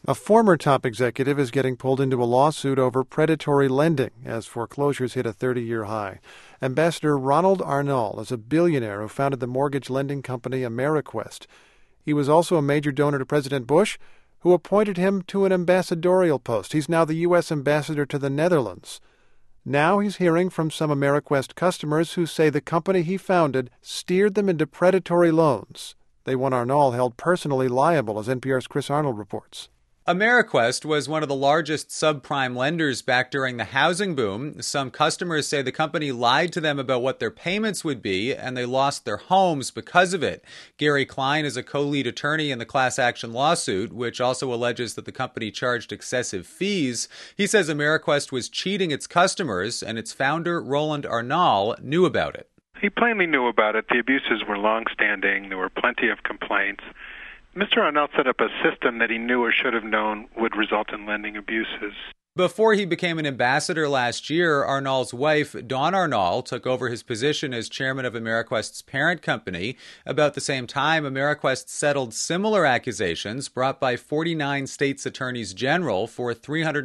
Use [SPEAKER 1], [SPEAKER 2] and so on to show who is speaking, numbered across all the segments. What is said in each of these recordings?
[SPEAKER 1] A former top executive is getting pulled into a lawsuit over predatory lending as foreclosures hit a 30-year high. Ambassador Ronald Arnault is a billionaire who founded the mortgage lending company Ameriquest. He was also a major donor to President Bush, who appointed him to an ambassadorial post. He's now the U.S. ambassador to the Netherlands. Now he's hearing from some Ameriquest customers who say the company he founded steered them into predatory loans. They want Arnault held personally liable, as NPR's Chris Arnold reports.
[SPEAKER 2] Ameriquest was one of the largest subprime lenders back during the housing boom. Some customers say the company lied to them about what their payments would be, and they lost their homes because of it. Gary Klein is a co-lead attorney in the class action lawsuit, which also alleges that the company charged excessive fees. He says Ameriquest was cheating its customers, and its founder, Roland Arnault, knew about it.
[SPEAKER 3] He plainly knew about it. The abuses were long-standing. There were plenty of complaints. Mr. Arnault set up a system that he knew or should have known would result in lending abuses.
[SPEAKER 2] Before he became an ambassador last year, Arnault's wife, Dawn Arnault, took over his position as chairman of Ameriquest's parent company. About the same time, Ameriquest settled similar accusations brought by 49 states' attorneys general for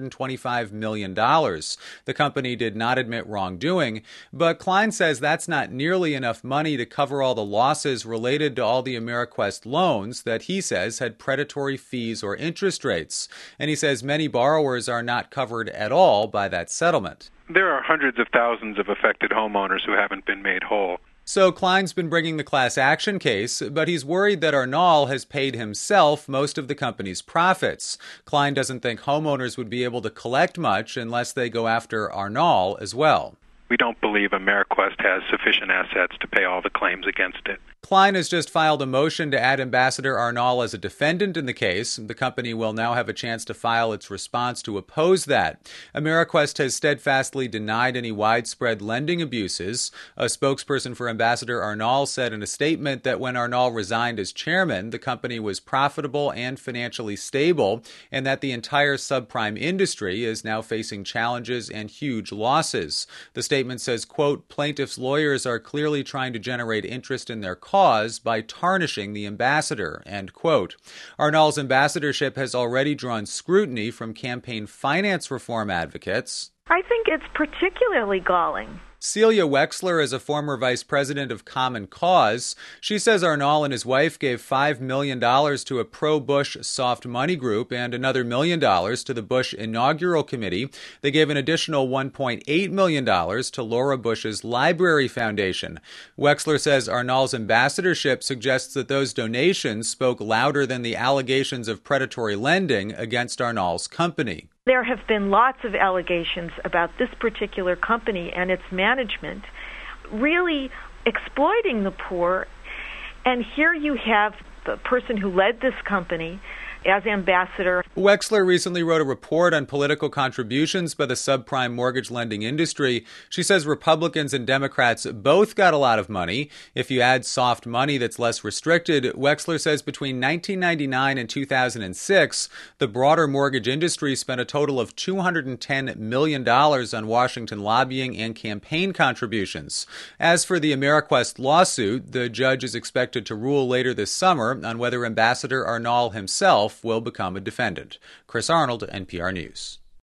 [SPEAKER 2] $325 million. The company did not admit wrongdoing, but Klein says that's not nearly enough money to cover all the losses related to all the Ameriquest loans that he says had predatory fees or interest rates. And he says many borrowers are not covered at all by that settlement.
[SPEAKER 3] There are hundreds of thousands of affected homeowners who haven't been made whole.
[SPEAKER 2] So Klein's been bringing the class action case, but he's worried that Arnault has paid himself most of the company's profits. Klein doesn't think homeowners would be able to collect much unless they go after Arnault as well.
[SPEAKER 3] We don't believe Ameriquest has sufficient assets to pay all the claims against it.
[SPEAKER 2] Klein has just filed a motion to add Ambassador Arnault as a defendant in the case. The company will now have a chance to file its response to oppose that. Ameriquest has steadfastly denied any widespread lending abuses. A spokesperson for Ambassador Arnault said in a statement that when Arnault resigned as chairman, the company was profitable and financially stable, and that the entire subprime industry is now facing challenges and huge losses. The statement says, quote, plaintiffs' lawyers are clearly trying to generate interest in their cause by tarnishing the ambassador, end quote. Arnault's ambassadorship has already drawn scrutiny from campaign finance reform advocates.
[SPEAKER 4] I think it's particularly galling.
[SPEAKER 2] Celia Wexler is a former vice president of Common Cause. She says Arnault and his wife gave $5 million to a pro-Bush soft money group and another $1 million to the Bush Inaugural Committee. They gave an additional $1.8 million to Laura Bush's Library Foundation. Wexler says Arnault's ambassadorship suggests that those donations spoke louder than the allegations of predatory lending against Arnault's company.
[SPEAKER 4] There have been lots of allegations about this particular company and its management really exploiting the poor. And here you have the person who led this company as ambassador.
[SPEAKER 2] Wexler recently wrote a report on political contributions by the subprime mortgage lending industry. She says Republicans and Democrats both got a lot of money. If you add soft money that's less restricted, Wexler says between 1999 and 2006, the broader mortgage industry spent a total of $210 million on Washington lobbying and campaign contributions. As for the Ameriquest lawsuit, the judge is expected to rule later this summer on whether Ambassador Arnault himself will become a defendant. Chris Arnold, NPR News.